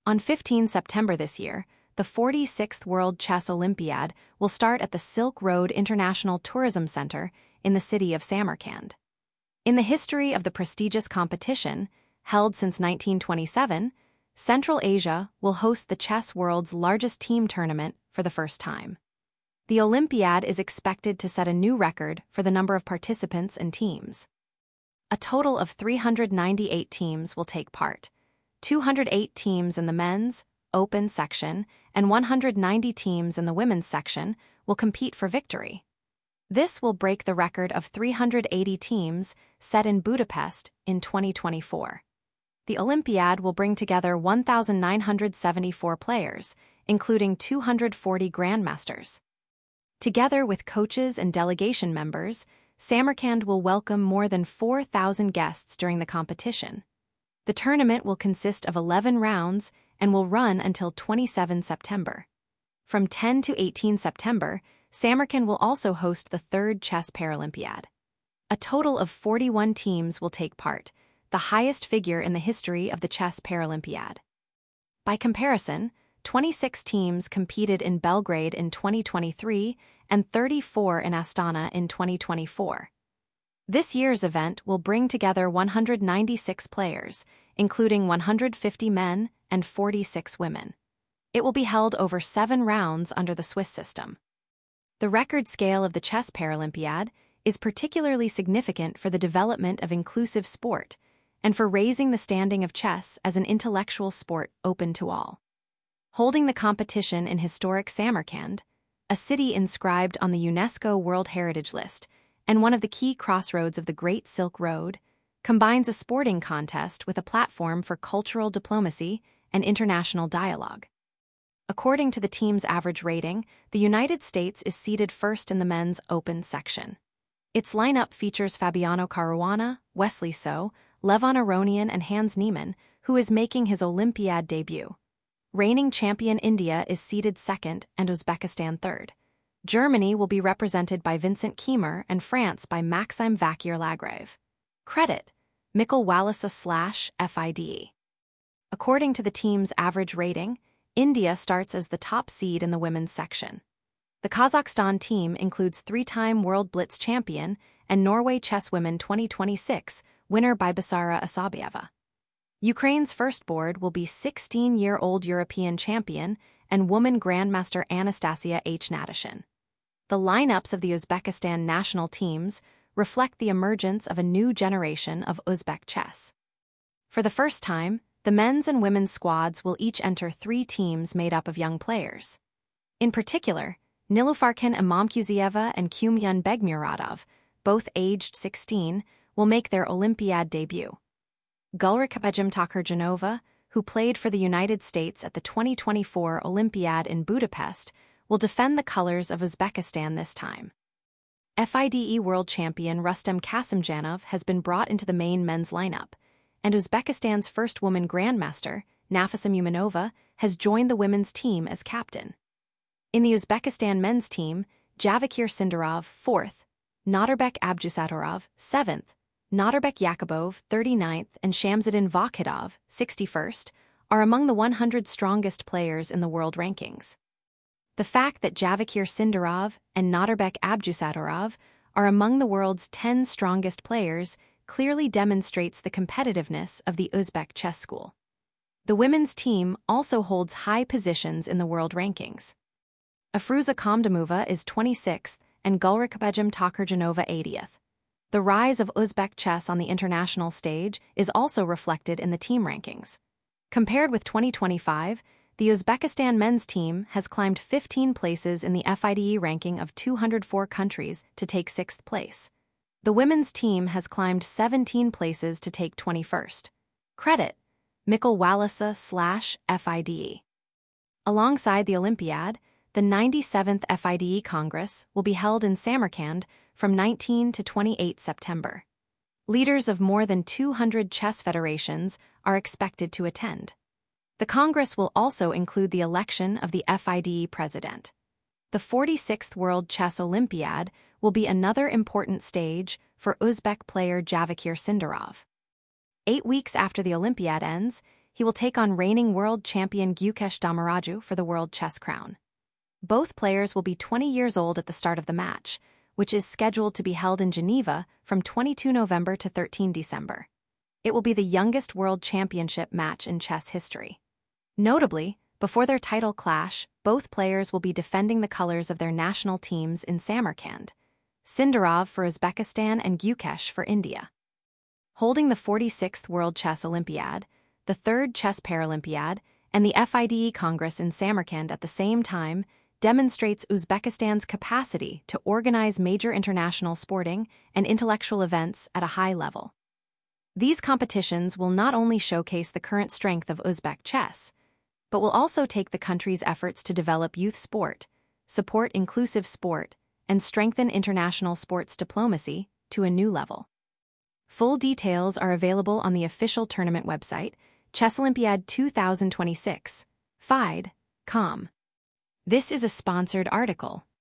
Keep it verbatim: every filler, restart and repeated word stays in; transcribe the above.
On the fifteenth of September this year, the forty-sixth World Chess Olympiad will start at the Silk Road International Tourism Center in the city of Samarkand. In the history of the prestigious competition, held since nineteen twenty-seven, Central Asia will host the chess world's largest team tournament for the first time. The Olympiad is expected to set a new record for the number of participants and teams. A total of three hundred ninety-eight teams will take part, two hundred eight teams in the men's, open section, and one hundred ninety teams in the women's section will compete for victory. This will break the record of three hundred eighty teams set in Budapest in twenty twenty-four. The Olympiad will bring together one thousand nine hundred seventy-four players, including two hundred forty grandmasters. Together with coaches and delegation members, Samarkand will welcome more than four thousand guests during the competition. The tournament will consist of eleven rounds and will run until the twenty-seventh of September. From the tenth to the eighteenth of September, Samarkand will also host the third Chess Paralympiad. A total of forty-one teams will take part, the highest figure in the history of the Chess Paralympiad. By comparison, twenty-six teams competed in Belgrade in twenty twenty-three and thirty-four in Astana in twenty twenty-four. This year's event will bring together one hundred ninety-six players, including one hundred fifty men and forty-six women. It will be held over seven rounds under the Swiss system. The record scale of the Chess Paralympiad is particularly significant for the development of inclusive sport and for raising the standing of chess as an intellectual sport open to all. Holding the competition in historic Samarkand, a city inscribed on the UNESCO World Heritage List and one of the key crossroads of the Great Silk Road, combines a sporting contest with a platform for cultural diplomacy and international dialogue. According to the team's average rating, the United States is seated first in the men's open section. Its lineup features Fabiano Caruana, Wesley So, Levon Aronian, and Hans Niemann, who is making his Olympiad debut. Reigning champion India is seated second and Uzbekistan third. Germany will be represented by Vincent Kiemer and France by Maxime Vachier-Lagrave. Credit: Mikkel Wallasa slash F I D E. According to the team's average rating, India starts as the top seed in the women's section. The Kazakhstan team includes three-time World Blitz champion and Norway Chess Women twenty twenty-six winner Bibisara Asabieva. Ukraine's first board will be sixteen-year-old European champion and woman grandmaster Anastasia H. Natashin. The lineups of the Uzbekistan national teams reflect the emergence of a new generation of Uzbek chess. For the first time, the men's and women's squads will each enter three teams made up of young players. In particular, Nilufarkan Imamkuzieva and Kumyun Begmuradov, both aged sixteen, will make their Olympiad debut. Gulrikha Takhurjanova, who played for the United States at the twenty twenty-four Olympiad in Budapest, will defend the colors of Uzbekistan this time. F I D E world champion Rustem Kasimjanov has been brought into the main men's lineup, and Uzbekistan's first woman grandmaster, Nafisa Muminova, has joined the women's team as captain. In the Uzbekistan men's team, Javakir Sindarov, fourth, Nadirbek Abdusatorov, seventh, Nadirbek Yakubov, thirty-ninth, and Shamsuddin Vakhidov, sixty-first, are among the one hundred strongest players in the world rankings. The fact that Javakir Sindarov and Nadirbek Abdusatorov are among the world's ten strongest players clearly demonstrates the competitiveness of the Uzbek chess school. The women's team also holds high positions in the world rankings. Afruza Kamdamova is twenty-sixth and Gulrikha Takhurjanova eightieth. The rise of Uzbek chess on the international stage is also reflected in the team rankings. Compared with twenty twenty-five, the Uzbekistan men's team has climbed fifteen places in the F I D E ranking of two hundred four countries to take sixth place. The women's team has climbed seventeen places to take twenty-first. Credit: Mikkel Wallasa slash F I D E. Alongside the Olympiad, the ninety-seventh F I D E Congress will be held in Samarkand from nineteenth to twenty-eighth September. Leaders of more than two hundred chess federations are expected to attend. The Congress will also include the election of the F I D E president. The forty-sixth World Chess Olympiad will be another important stage for Uzbek player Javakir Sindarov. Eight weeks after the Olympiad ends, he will take on reigning world champion Gukesh Damaraju for the world chess crown. Both players will be twenty years old at the start of the match, which is scheduled to be held in Geneva from the twenty-second of November to the thirteenth of December. It will be the youngest world championship match in chess history. Notably, before their title clash, both players will be defending the colors of their national teams in Samarkand, Sindarov for Uzbekistan and Gukesh for India. Holding the forty-sixth World Chess Olympiad, the third Chess Paralympiad, and the F I D E Congress in Samarkand at the same time demonstrates Uzbekistan's capacity to organize major international sporting and intellectual events at a high level. These competitions will not only showcase the current strength of Uzbek chess, but will also take the country's efforts to develop youth sport, support inclusive sport, and strengthen international sports diplomacy to a new level. Full details are available on the official tournament website, Chess Olympiad twenty twenty-six, F I D dot com. This is a sponsored article.